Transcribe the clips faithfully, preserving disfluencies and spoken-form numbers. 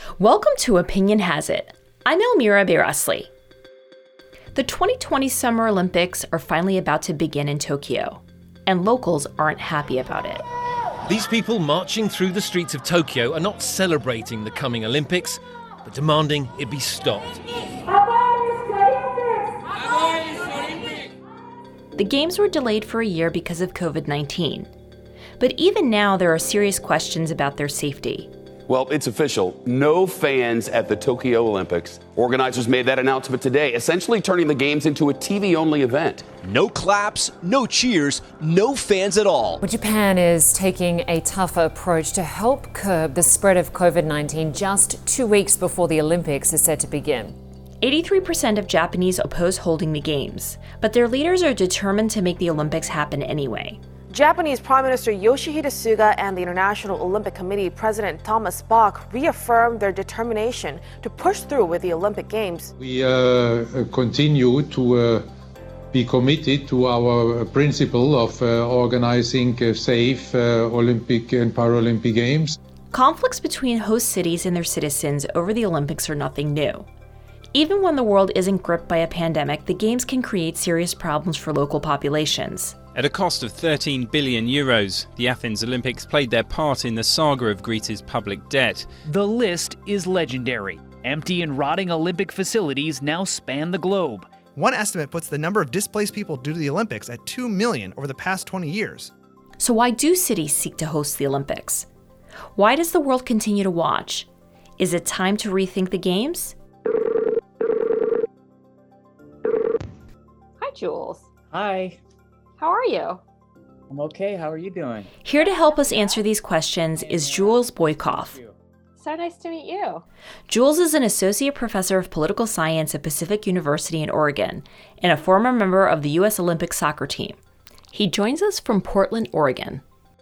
Welcome to Opinion Has It. I'm Elmira Bayrasli. The twenty twenty Summer Olympics are finally about to begin in Tokyo, and locals aren't happy about it. These people marching through the streets of Tokyo are not celebrating the coming Olympics, but demanding it be stopped. The Games were delayed for a year because of covid nineteen. But even now, there are serious questions about their safety. Well, it's official. No fans at the Tokyo Olympics. Organizers made that announcement today, essentially turning the Games into a T V-only event. No claps, no cheers, no fans at all. Well, Japan is taking a tougher approach to help curb the spread of covid nineteen just two weeks before the Olympics is set to begin. eighty-three percent of Japanese oppose holding the Games, but their leaders are determined to make the Olympics happen anyway. Japanese Prime Minister Yoshihide Suga and the International Olympic Committee President Thomas Bach reaffirmed their determination to push through with the Olympic Games. We uh, continue to uh, be committed to our principle of uh, organizing uh, safe uh, Olympic and Paralympic Games. Conflicts between host cities and their citizens over the Olympics are nothing new. Even when the world isn't gripped by a pandemic, the Games can create serious problems for local populations. At a cost of thirteen billion euros, the Athens Olympics played their part in the saga of Greece's public debt. The list is legendary. Empty and rotting Olympic facilities now span the globe. One estimate puts the number of displaced people due to the Olympics at two million over the past twenty years. So why do cities seek to host the Olympics? Why does the world continue to watch? Is it time to rethink the Games? Hi, Jules. Hi. How are you? I'm okay. How are you doing? Here to help us answer these questions is Jules Boykoff. So nice to meet you. Jules is an associate professor of political science at Pacific University in Oregon and a former member of the U S Olympic soccer team. He joins us from Portland, Oregon.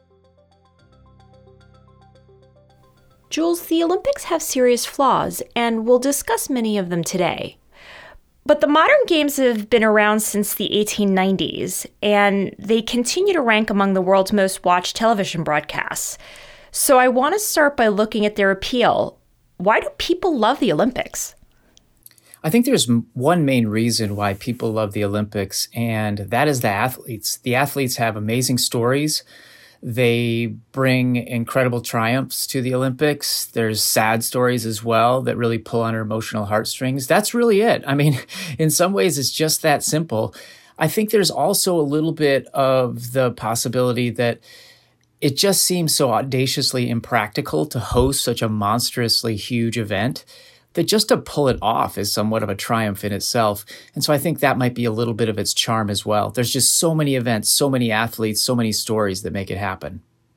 Jules, the Olympics have serious flaws, and we'll discuss many of them today. But the modern games have been around since the eighteen nineties, and they continue to rank among the world's most watched television broadcasts. So I want to start by looking at their appeal. Why do people love the Olympics? I think there's one main reason why people love the Olympics, and that is the athletes. The athletes have amazing stories. They bring incredible triumphs to the Olympics. There's sad stories as well that really pull on our emotional heartstrings. That's really it. I mean, in some ways, it's just that simple. I think there's also a little bit of the possibility that it just seems so audaciously impractical to host such a monstrously huge event that just to pull it off is somewhat of a triumph in itself. And so I think that might be a little bit of its charm as well. There's just so many events, so many athletes, so many stories that make it happen.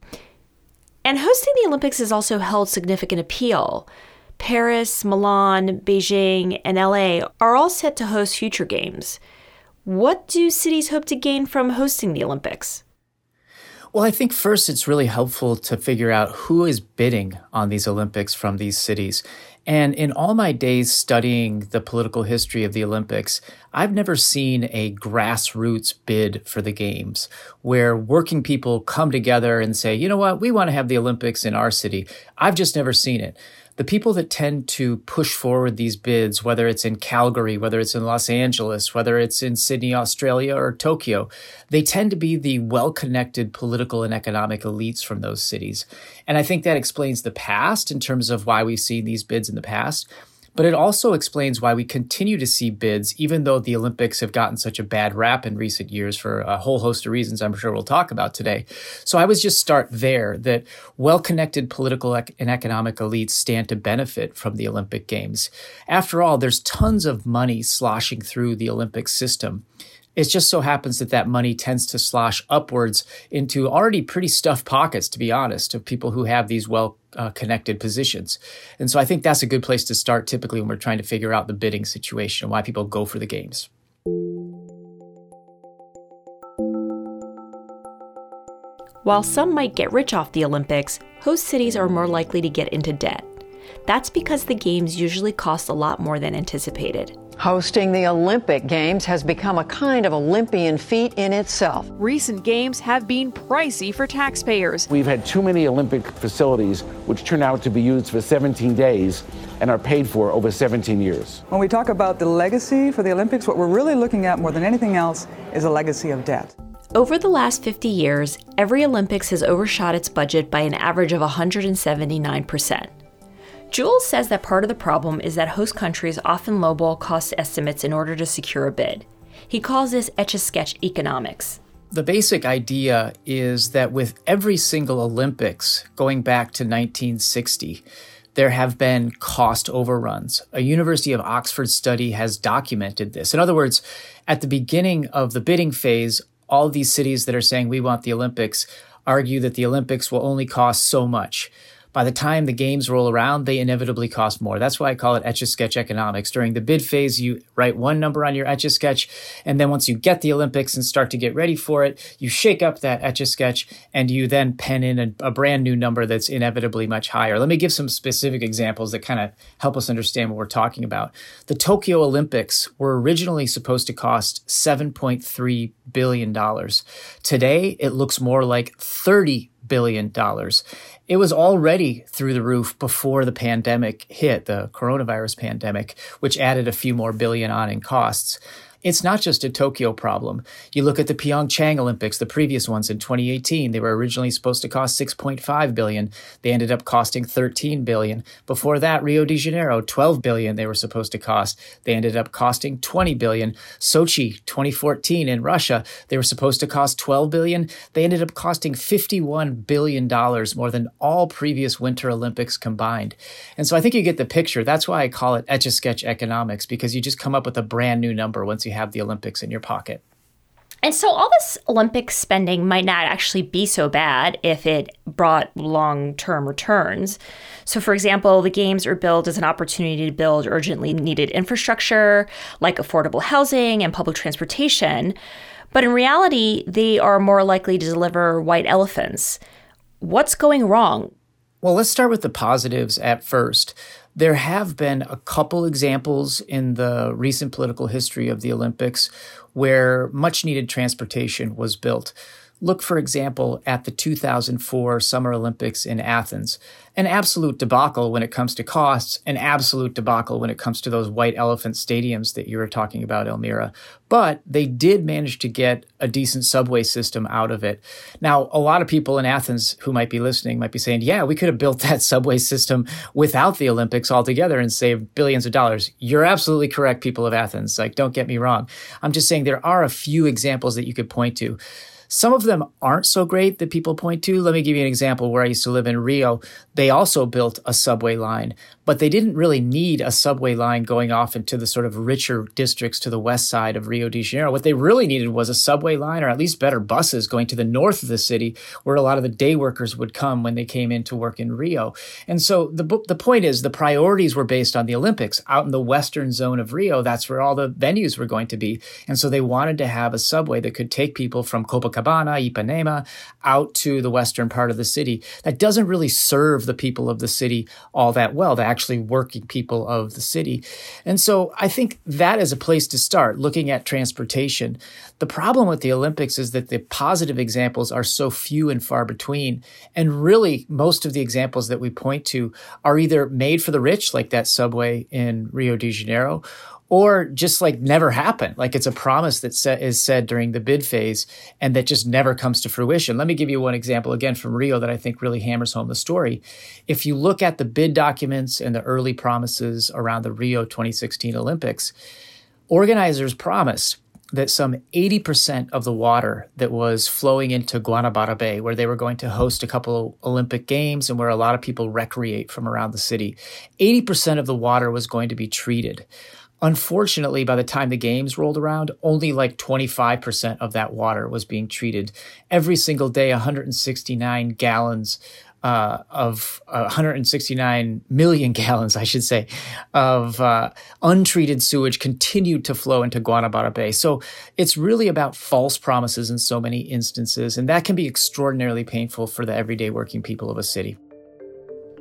And hosting the Olympics has also held significant appeal. Paris, Milan, Beijing, and L A are all set to host future games. What do cities hope to gain from hosting the Olympics? Well, I think first it's really helpful to figure out who is bidding on these Olympics from these cities. And in all my days studying the political history of the Olympics, I've never seen a grassroots bid for the Games where working people come together and say, you know what, we want to have the Olympics in our city. I've just never seen it. The people that tend to push forward these bids, whether it's in Calgary, whether it's in Los Angeles, whether it's in Sydney, Australia, or Tokyo, they tend to be the well-connected political and economic elites from those cities. And I think that explains the past in terms of why we've seen these bids in the past. But it also explains why we continue to see bids, even though the Olympics have gotten such a bad rap in recent years for a whole host of reasons I'm sure we'll talk about today. So I would just start there, that well-connected political and economic elites stand to benefit from the Olympic Games. After all, there's tons of money sloshing through the Olympic system. It just so happens that that money tends to slosh upwards into already pretty stuffed pockets, to be honest, of people who have these well-connected uh, positions. And so I think that's a good place to start typically when we're trying to figure out the bidding situation and why people go for the Games. While some might get rich off the Olympics, host cities are more likely to get into debt. That's because the games usually cost a lot more than anticipated. Hosting the Olympic Games has become a kind of Olympian feat in itself. Recent games have been pricey for taxpayers. We've had too many Olympic facilities which turn out to be used for seventeen days and are paid for over seventeen years. When we talk about the legacy for the Olympics, what we're really looking at more than anything else is a legacy of debt. Over the last fifty years, every Olympics has overshot its budget by an average of one hundred seventy-nine percent. Jules says that part of the problem is that host countries often lowball cost estimates in order to secure a bid. He calls this etch-a-sketch economics. The basic idea is that with every single Olympics going back to nineteen sixty, there have been cost overruns. A University of Oxford study has documented this. In other words, at the beginning of the bidding phase, all these cities that are saying we want the Olympics argue that the Olympics will only cost so much. By the time the games roll around, they inevitably cost more. That's why I call it etch-a-sketch economics. During the bid phase, you write one number on your etch-a-sketch, and then once you get the Olympics and start to get ready for it, you shake up that etch-a-sketch, and you then pen in a, a brand new number that's inevitably much higher. Let me give some specific examples that kind of help us understand what we're talking about. The Tokyo Olympics were originally supposed to cost seven point three billion dollars. Today, it looks more like thirty billion dollars. It was already through the roof before the pandemic hit, the coronavirus pandemic, which added a few more billion on in costs. It's not just a Tokyo problem. You look at the Pyeongchang Olympics, the previous ones in twenty eighteen, they were originally supposed to cost six point five billion dollars. They ended up costing thirteen billion dollars. Before that, Rio de Janeiro, twelve billion dollars they were supposed to cost. They ended up costing twenty billion dollars. Sochi, twenty fourteen in Russia, they were supposed to cost twelve billion dollars. They ended up costing fifty-one billion dollars, more than all previous Winter Olympics combined. And so I think you get the picture. That's why I call it etch-a-sketch economics, because you just come up with a brand new number once you have the Olympics in your pocket. And so all this Olympic spending might not actually be so bad if it brought long-term returns. So, for example, the games are billed as an opportunity to build urgently needed infrastructure like affordable housing and public transportation. But in reality, they are more likely to deliver white elephants. What's going wrong? Well, let's start with the positives at first. There have been a couple examples in the recent political history of the Olympics where much needed transportation was built. Look, for example, at the two thousand four Summer Olympics in Athens. An absolute debacle when it comes to costs, an absolute debacle when it comes to those white elephant stadiums that you were talking about, Elmira. But they did manage to get a decent subway system out of it. Now, a lot of people in Athens who might be listening might be saying, yeah, we could have built that subway system without the Olympics altogether and saved billions of dollars. You're absolutely correct, people of Athens. Like, don't get me wrong. I'm just saying there are a few examples that you could point to. Some of them aren't so great that people point to. Let me give you an example where I used to live in Rio. They also built a subway line, but they didn't really need a subway line going off into the sort of richer districts to the west side of Rio de Janeiro. What they really needed was a subway line, or at least better buses going to the north of the city where a lot of the day workers would come when they came in to work in Rio. And so the, the point is the priorities were based on the Olympics. Out in the western zone of Rio, that's where all the venues were going to be. And so they wanted to have a subway that could take people from Copacabana, Ipanema, out to the western part of the city. That doesn't really serve the people of the city all that well, the actually working people of the city. And so I think that is a place to start, looking at transportation. The problem with the Olympics is that the positive examples are so few and far between. And really, most of the examples that we point to are either made for the rich, like that subway in Rio de Janeiro, or just like never happened. Like it's a promise that sa- is said during the bid phase and that just never comes to fruition. Let me give you one example again from Rio that I think really hammers home the story. If you look at the bid documents and the early promises around the Rio twenty sixteen Olympics, organizers promised that some eighty percent of the water that was flowing into Guanabara Bay, where they were going to host a couple of Olympic Games and where a lot of people recreate from around the city, eighty percent of the water was going to be treated. Unfortunately, by the time the games rolled around, only like twenty-five percent of that water was being treated. Every single day, one hundred sixty-nine gallons uh, of uh, one hundred sixty-nine million gallons, I should say, of uh, untreated sewage continued to flow into Guanabara Bay. So it's really about false promises in so many instances, and that can be extraordinarily painful for the everyday working people of a city.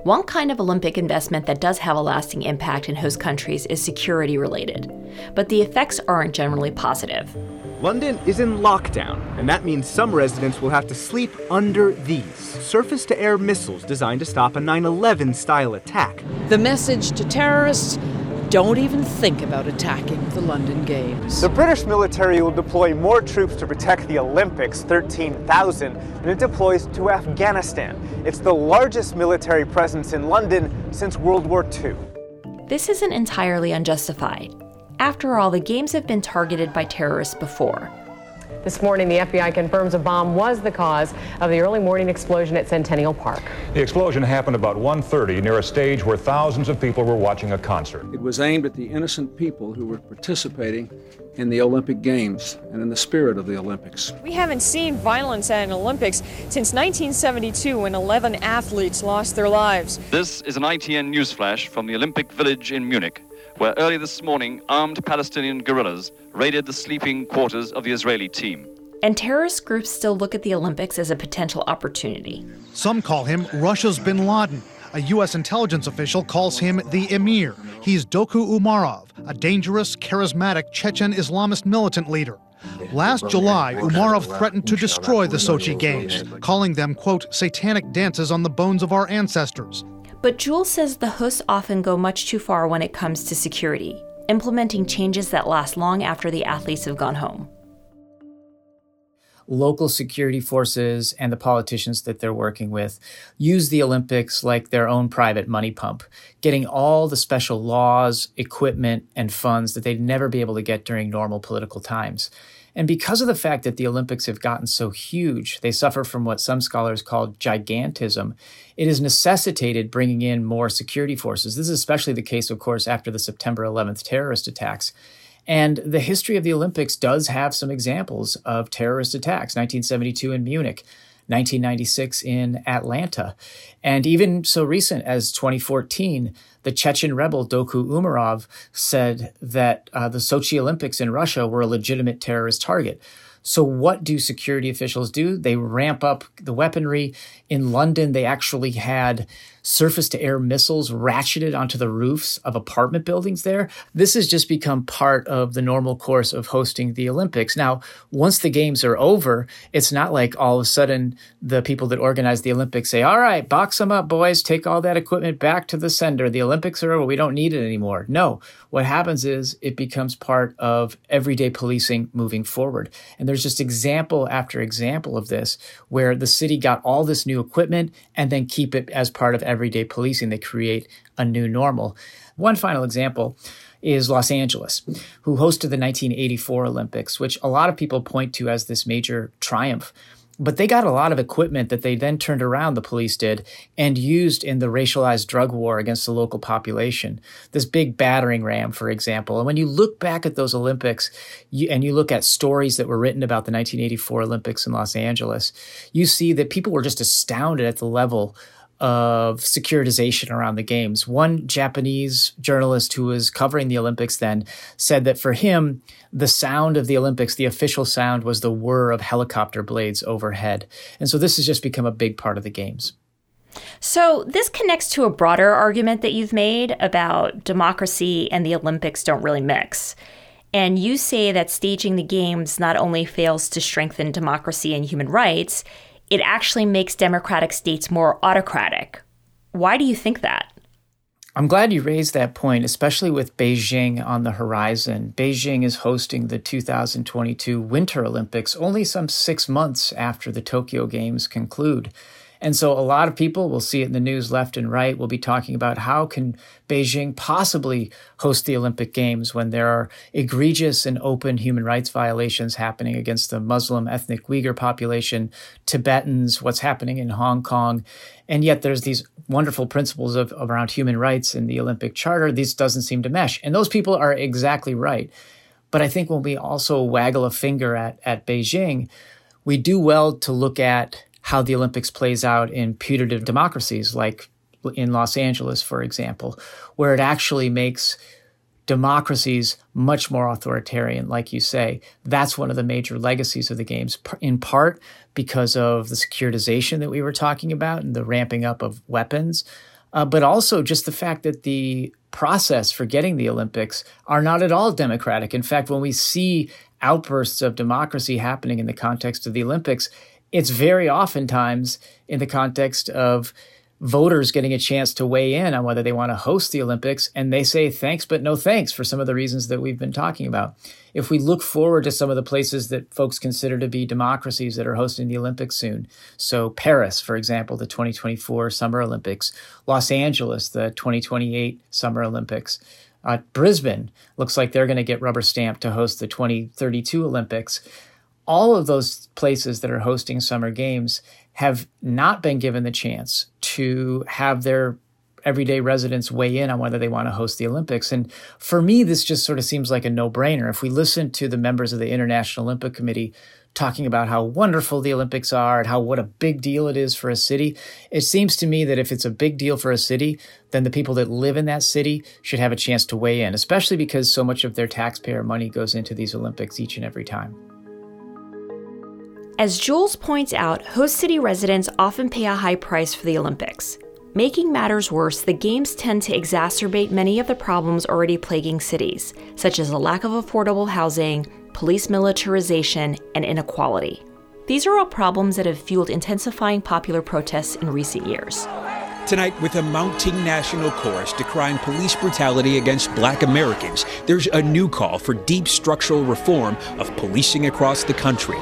One kind of Olympic investment that does have a lasting impact in host countries is security related, but the effects aren't generally positive. London is in lockdown, and that means some residents will have to sleep under these surface-to-air missiles designed to stop a nine eleven style attack. The message to terrorists: don't even think about attacking the London Games. The British military will deploy more troops to protect the Olympics, thirteen thousand, than it deploys to Afghanistan. It's the largest military presence in London since World War Two. This isn't entirely unjustified. After all, the Games have been targeted by terrorists before. This morning, the F B I confirms a bomb was the cause of the early morning explosion at Centennial Park. The explosion happened about one thirty near a stage where thousands of people were watching a concert. It was aimed at the innocent people who were participating in the Olympic Games and in the spirit of the Olympics. We haven't seen violence at an Olympics since nineteen seventy-two, when eleven athletes lost their lives. This is an I T N newsflash from the Olympic Village in Munich, where early this morning armed Palestinian guerrillas raided the sleeping quarters of the Israeli team. And terrorist groups still look at the Olympics as a potential opportunity. Some call him Russia's bin Laden. A U S intelligence official calls him the Emir. He's Doku Umarov, a dangerous, charismatic Chechen Islamist militant leader. Last July, Umarov threatened to destroy the Sochi Games, calling them, quote, satanic dances on the bones of our ancestors. But Jules says the hosts often go much too far when it comes to security, implementing changes that last long after the athletes have gone home. Local security forces and the politicians that they're working with use the Olympics like their own private money pump, getting all the special laws, equipment, and funds that they'd never be able to get during normal political times. And because of the fact that the Olympics have gotten so huge, they suffer from what some scholars call gigantism. It has necessitated bringing in more security forces. This is especially the case, of course, after the September eleventh terrorist attacks. And the history of the Olympics does have some examples of terrorist attacks. nineteen seventy-two in Munich, nineteen ninety-six in Atlanta, and even so recent as twenty fourteen, the Chechen rebel Doku Umarov said that uh, the Sochi Olympics in Russia were a legitimate terrorist target. So what do security officials do? They ramp up the weaponry. In London, they actually had surface-to-air missiles ratcheted onto the roofs of apartment buildings there. This has just become part of the normal course of hosting the Olympics. Now, once the games are over, it's not like all of a sudden the people that organize the Olympics say, all right, box them up, boys, take all that equipment back to the sender. The Olympics are over. We don't need it anymore. No, what happens is it becomes part of everyday policing moving forward. And there's just example after example of this, where the city got all this new equipment and then keep it as part of everyday policing. They create a new normal. One final example is Los Angeles, who hosted the nineteen eighty-four Olympics, which a lot of people point to as this major triumph. But they got a lot of equipment that they then turned around, the police did, and used in the racialized drug war against the local population. This big battering ram, for example. And when you look back at those Olympics you, and you look at stories that were written about the nineteen eighty-four Olympics in Los Angeles, you see that people were just astounded at the level of securitization around the games. One Japanese journalist who was covering the Olympics then said that for him, the sound of the Olympics, the official sound, was the whir of helicopter blades overhead. And so this has just become a big part of the games. So this connects to a broader argument that you've made about democracy and the Olympics don't really mix. And you say that staging the games not only fails to strengthen democracy and human rights, it actually makes democratic states more autocratic. Why do you think that? I'm glad you raised that point, especially with Beijing on the horizon. Beijing is hosting the two thousand twenty-two Winter Olympics only some six months after the Tokyo Games conclude. And so a lot of people, will see it in the news left and right, will be talking about how can Beijing possibly host the Olympic Games when there are egregious and open human rights violations happening against the Muslim ethnic Uyghur population, Tibetans, what's happening in Hong Kong. And yet there's these wonderful principles of, of around human rights in the Olympic Charter. This doesn't seem to mesh. And those people are exactly right. But I think when we also waggle a finger at, at Beijing, we do well to look at how the Olympics plays out in putative democracies, like in Los Angeles, for example, where it actually makes democracies much more authoritarian, like you say. That's one of the major legacies of the games, in part because of the securitization that we were talking about and the ramping up of weapons. uh, but also just the fact that the process for getting the Olympics are not at all democratic. In fact, when we see outbursts of democracy happening in the context of the Olympics, it's very oftentimes in the context of voters getting a chance to weigh in on whether they want to host the Olympics, and they say thanks but no thanks for some of the reasons that we've been talking about. If we look forward to some of the places that folks consider to be democracies that are hosting the Olympics soon, so Paris, for example, the twenty twenty-four Summer Olympics, Los Angeles, the twenty twenty-eight Summer Olympics, uh, Brisbane looks like they're going to get rubber stamped to host the twenty thirty-two Olympics. All of those places that are hosting Summer Games have not been given the chance to have their everyday residents weigh in on whether they want to host the Olympics. And for me, this just sort of seems like a no-brainer. If we listen to the members of the International Olympic Committee talking about how wonderful the Olympics are and how what a big deal it is for a city, it seems to me that if it's a big deal for a city, then the people that live in that city should have a chance to weigh in, especially because so much of their taxpayer money goes into these Olympics each and every time. As Jules points out, host city residents often pay a high price for the Olympics. Making matters worse, the Games tend to exacerbate many of the problems already plaguing cities, such as a lack of affordable housing, police militarization, and inequality. These are all problems that have fueled intensifying popular protests in recent years. Tonight, with a mounting national chorus decrying police brutality against Black Americans, there's a new call for deep structural reform of policing across the country.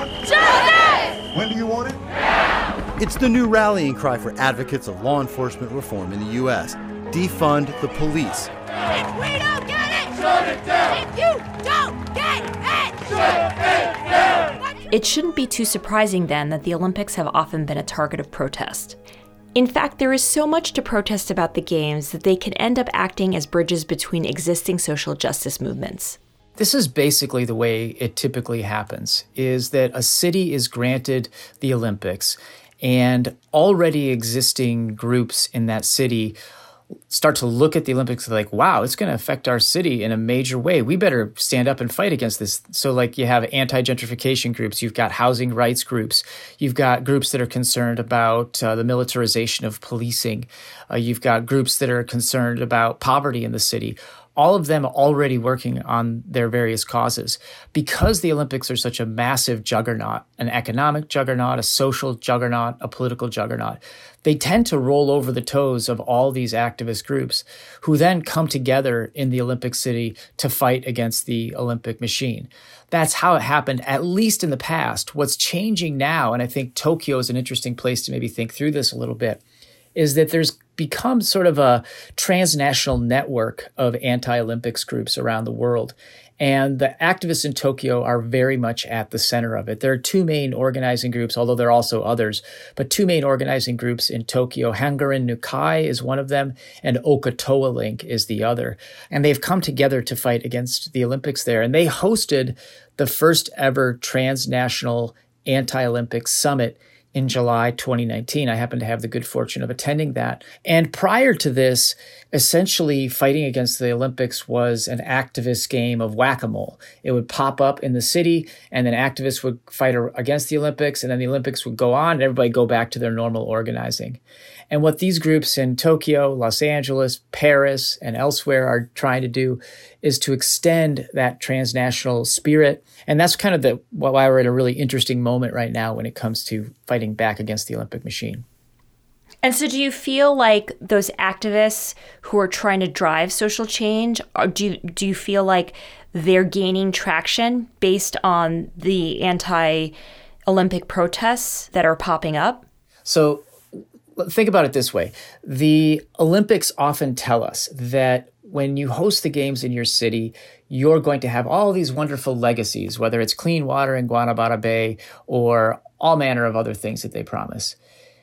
Justice! When do you want it? It's the new rallying cry for advocates of law enforcement reform in the U S. Defund the police. If we don't get it, shut it down! If you don't get it, shut it down! It shouldn't be too surprising then that the Olympics have often been a target of protest. In fact, there is so much to protest about the Games that they can end up acting as bridges between existing social justice movements. This is basically the way it typically happens, is that a city is granted the Olympics, and already existing groups in that city start to look at the Olympics like, wow, it's going to affect our city in a major way. We better stand up and fight against this. So like you have anti-gentrification groups, you've got housing rights groups, you've got groups that are concerned about uh, the militarization of policing, uh, you've got groups that are concerned about poverty in the city. All of them already working on their various causes. Because the Olympics are such a massive juggernaut, an economic juggernaut, a social juggernaut, a political juggernaut, they tend to roll over the toes of all these activist groups who then come together in the Olympic city to fight against the Olympic machine. That's how it happened, at least in the past. What's changing now, and I think Tokyo is an interesting place to maybe think through this a little bit, is that there's become sort of a transnational network of anti-Olympics groups around the world. And the activists in Tokyo are very much at the center of it. There are two main organizing groups, although there are also others, but two main organizing groups in Tokyo. Hangaren Nukai is one of them, and Okatoa Link is the other. And they've come together to fight against the Olympics there. And they hosted the first ever transnational anti-Olympics summit in July twenty nineteen. I happened to have the good fortune of attending that. And prior to this, essentially fighting against the Olympics was an activist game of whack-a-mole. It would pop up in the city, and then activists would fight against the Olympics, and then the Olympics would go on, and everybody go back to their normal organizing. And what these groups in Tokyo, Los Angeles, Paris, and elsewhere are trying to do is to extend that transnational spirit. And that's kind of the why we're at a really interesting moment right now when it comes to fighting back against the Olympic machine. And so do you feel like those activists who are trying to drive social change, or do you, do you feel like they're gaining traction based on the anti-Olympic protests that are popping up? So think about it this way. The Olympics often tell us that when you host the games in your city, you're going to have all these wonderful legacies, whether it's clean water in Guanabara Bay or all manner of other things that they promise.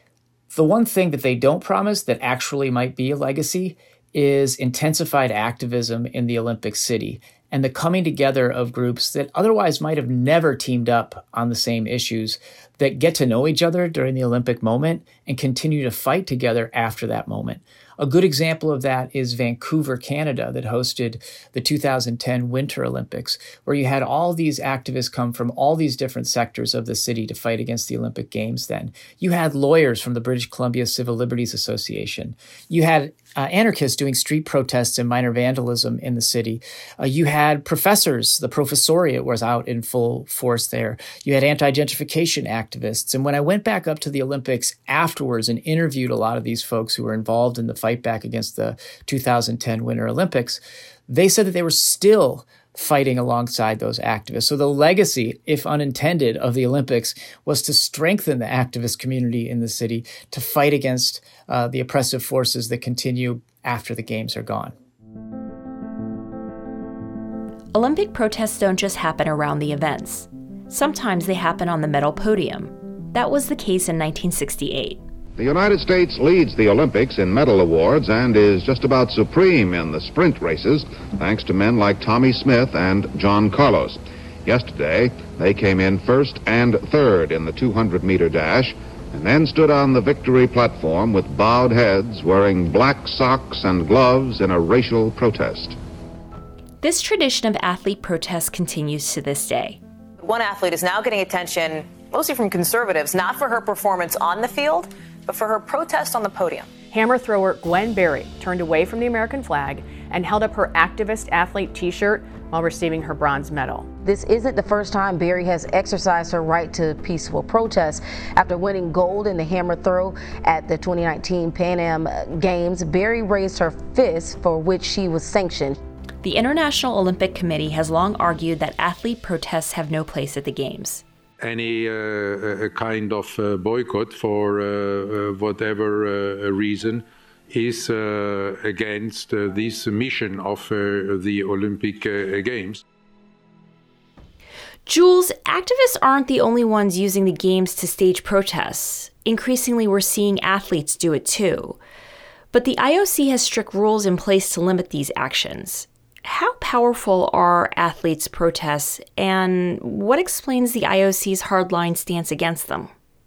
The one thing that they don't promise that actually might be a legacy is intensified activism in the Olympic city and the coming together of groups that otherwise might have never teamed up on the same issues, that get to know each other during the Olympic moment and continue to fight together after that moment. A good example of that is Vancouver, Canada, that hosted the two thousand ten Winter Olympics, where you had all these activists come from all these different sectors of the city to fight against the Olympic Games then. You had lawyers from the British Columbia Civil Liberties Association. You had uh, anarchists doing street protests and minor vandalism in the city. Uh, you had professors. The professoriate was out in full force there. You had anti-gentrification activists. And when I went back up to the Olympics afterwards and interviewed a lot of these folks who were involved in the fight back against the two thousand ten Winter Olympics, they said that they were still fighting alongside those activists. So the legacy, if unintended, of the Olympics was to strengthen the activist community in the city to fight against uh, the oppressive forces that continue after the games are gone. Olympic protests don't just happen around the events. Sometimes they happen on the medal podium. That was the case in nineteen sixty-eight. The United States leads the Olympics in medal awards and is just about supreme in the sprint races, thanks to men like Tommy Smith and John Carlos. Yesterday, they came in first and third in the two hundred meter dash, and then stood on the victory platform with bowed heads, wearing black socks and gloves in a racial protest. This tradition of athlete protest continues to this day. One athlete is now getting attention, mostly from conservatives, not for her performance on the field, but for her protest on the podium. Hammer thrower Gwen Berry turned away from the American flag and held up her activist athlete t-shirt while receiving her bronze medal. This isn't the first time Berry has exercised her right to peaceful protest. After winning gold in the hammer throw at the twenty nineteen Pan Am Games, Berry raised her fist, for which she was sanctioned. The International Olympic Committee has long argued that athlete protests have no place at the Games. Any uh, kind of uh, boycott for uh, uh, whatever uh, reason is uh, against uh, this mission of uh, the Olympic uh, Games. Jules, activists aren't the only ones using the Games to stage protests. Increasingly, we're seeing athletes do it too. But the I O C has strict rules in place to limit these actions. How powerful are athletes' protests, and what explains the I O C's hardline stance against them?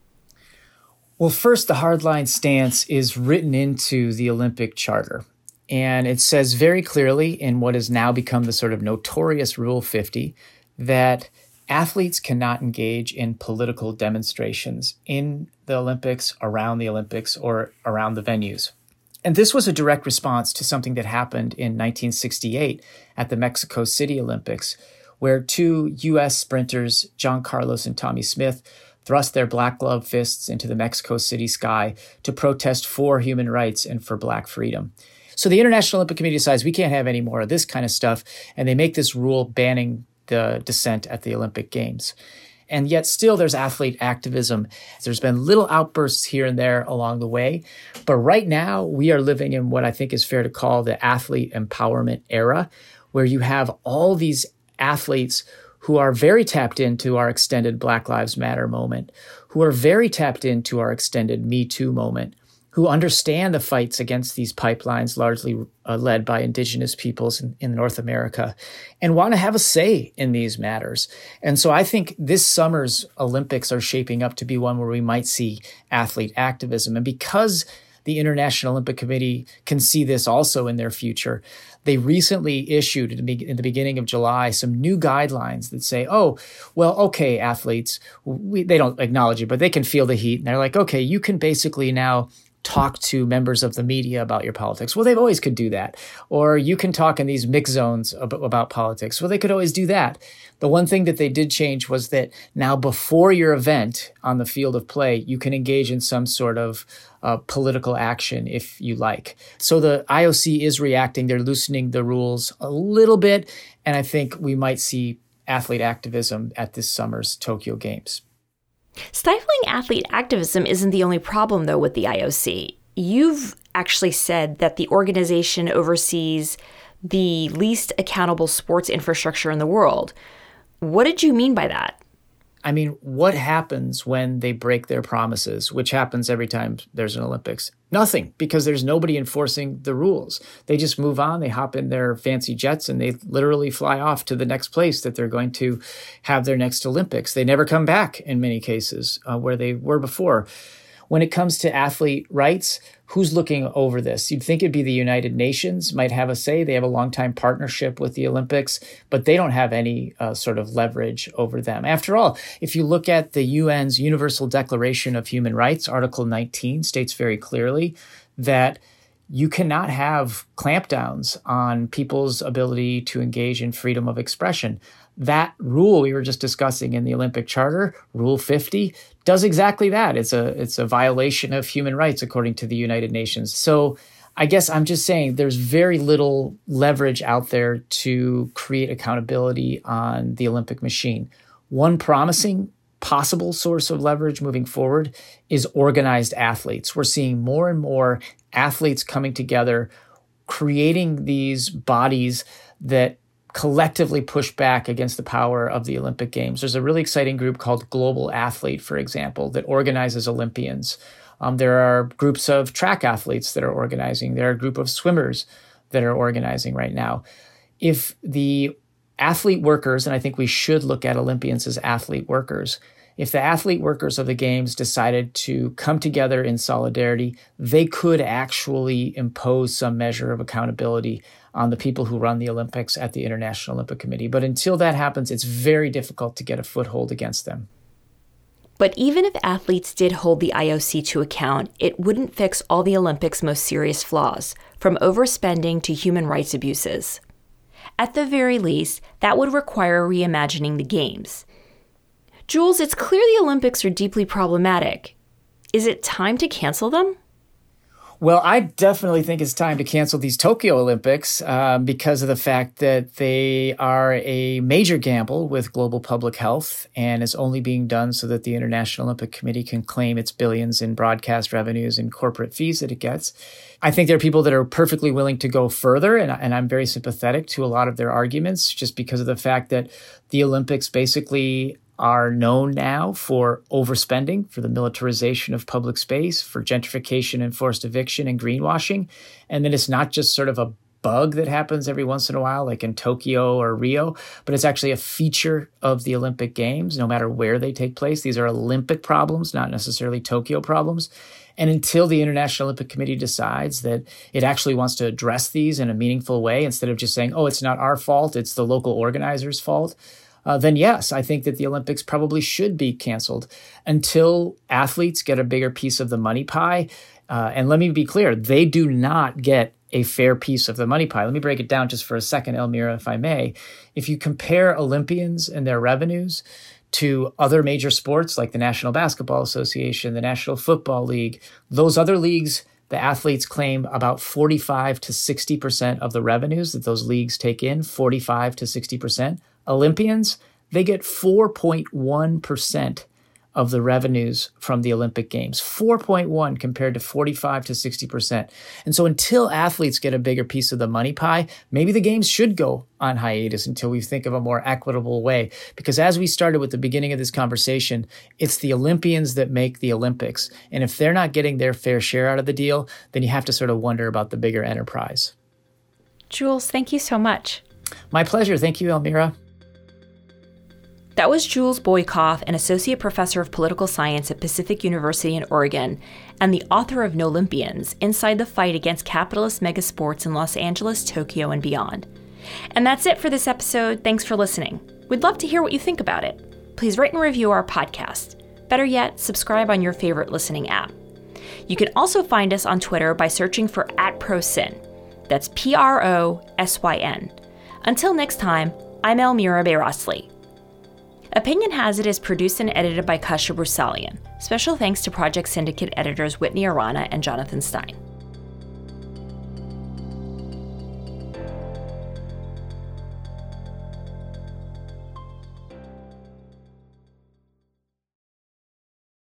Well, first, the hardline stance is written into the Olympic Charter, and it says very clearly in what has now become the sort of notorious Rule fifty that athletes cannot engage in political demonstrations in the Olympics, around the Olympics, or around the venues. And this was a direct response to something that happened in nineteen sixty-eight at the Mexico City Olympics, where two U S sprinters, John Carlos and Tommy Smith, thrust their black gloved fists into the Mexico City sky to protest for human rights and for black freedom. So the International Olympic Committee decides we can't have any more of this kind of stuff, and they make this rule banning the dissent at the Olympic Games. And yet still there's athlete activism. There's been little outbursts here and there along the way. But right now we are living in what I think is fair to call the athlete empowerment era, where you have all these athletes who are very tapped into our extended Black Lives Matter moment, who are very tapped into our extended Me Too moment, who understand the fights against these pipelines largely uh, led by indigenous peoples in, in North America and want to have a say in these matters. And so I think this summer's Olympics are shaping up to be one where we might see athlete activism. And because the International Olympic Committee can see this also in their future, they recently issued in the beginning of July some new guidelines that say, oh, well, okay, athletes, we, they don't acknowledge it, but they can feel the heat. And they're like, okay, you can basically now talk to members of the media about your politics. Well, they've always could do that. Or you can talk in these mixed zones about, about politics. Well, they could always do that. The one thing that they did change was that now before your event on the field of play, you can engage in some sort of uh, political action if you like. So the I O C is reacting. They're loosening the rules a little bit. And I think we might see athlete activism at this summer's Tokyo Games. Stifling athlete activism isn't the only problem, though, with the I O C. You've actually said that the organization oversees the least accountable sports infrastructure in the world. What did you mean by that? I mean, what happens when they break their promises, which happens every time there's an Olympics? Nothing, because there's nobody enforcing the rules. They just move on, they hop in their fancy jets, and they literally fly off to the next place that they're going to have their next Olympics. They never come back in many cases uh, where they were before. When it comes to athlete rights, who's looking over this? You'd think it'd be the United Nations might have a say. They have a longtime partnership with the Olympics, but they don't have any uh, sort of leverage over them. After all, if you look at the U N's Universal Declaration of Human Rights, Article nineteen states very clearly that you cannot have clampdowns on people's ability to engage in freedom of expression. That rule we were just discussing in the Olympic Charter, Rule fifty, does exactly that. It's a it's a violation of human rights according to the United Nations. So I guess I'm just saying there's very little leverage out there to create accountability on the Olympic machine. One promising possible source of leverage moving forward is organized athletes. We're seeing more and more athletes coming together, creating these bodies that collectively push back against the power of the Olympic Games. There's a really exciting group called Global Athlete, for example, that organizes Olympians. Um, there are groups of track athletes that are organizing. There are a group of swimmers that are organizing right now. If the athlete workers, and I think we should look at Olympians as athlete workers, if the athlete workers of the Games decided to come together in solidarity, they could actually impose some measure of accountability on the people who run the Olympics at the International Olympic Committee. But until that happens, it's very difficult to get a foothold against them. But even if athletes did hold the I O C to account, it wouldn't fix all the Olympics' most serious flaws, from overspending to human rights abuses. At the very least, that would require reimagining the Games. Jules, it's clear the Olympics are deeply problematic. Is it time to cancel them? Well, I definitely think it's time to cancel these Tokyo Olympics um, because of the fact that they are a major gamble with global public health and is only being done so that the International Olympic Committee can claim its billions in broadcast revenues and corporate fees that it gets. I think there are people that are perfectly willing to go further, and, and I'm very sympathetic to a lot of their arguments just because of the fact that the Olympics basically are known now for overspending, for the militarization of public space, for gentrification and forced eviction and greenwashing. And then it's not just sort of a bug that happens every once in a while, like in Tokyo or Rio, but it's actually a feature of the Olympic Games, no matter where they take place. These are Olympic problems, not necessarily Tokyo problems. And until the International Olympic Committee decides that it actually wants to address these in a meaningful way, instead of just saying, oh, it's not our fault, it's the local organizers' fault, Uh, then yes, I think that the Olympics probably should be canceled until athletes get a bigger piece of the money pie. Uh, and let me be clear, they do not get a fair piece of the money pie. Let me break it down just for a second, Elmira, if I may. If you compare Olympians and their revenues to other major sports like the National Basketball Association, the National Football League, those other leagues, the athletes claim about forty-five to sixty percent of the revenues that those leagues take in, forty-five to sixty percent. Olympians, they get four point one percent of the revenues from the Olympic Games, four point one compared to forty-five to sixty percent. And so until athletes get a bigger piece of the money pie, maybe the Games should go on hiatus until we think of a more equitable way. Because as we started with the beginning of this conversation, it's the Olympians that make the Olympics. And if they're not getting their fair share out of the deal, then you have to sort of wonder about the bigger enterprise. Jules, thank you so much. My pleasure. Thank you, Elmira. That was Jules Boykoff, an associate professor of political science at Pacific University in Oregon, and the author of Nolympians, Inside the Fight Against Capitalist Megasports in Los Angeles, Tokyo, and Beyond. And that's it for this episode. Thanks for listening. We'd love to hear what you think about it. Please rate and review our podcast. Better yet, subscribe on your favorite listening app. You can also find us on Twitter by searching for at ProSyn. That's P R O S Y N. Until next time, I'm Elmira Bayrasli. Opinion Has It is produced and edited by Kasha Brusalian. Special thanks to Project Syndicate editors Whitney Arana and Jonathan Stein.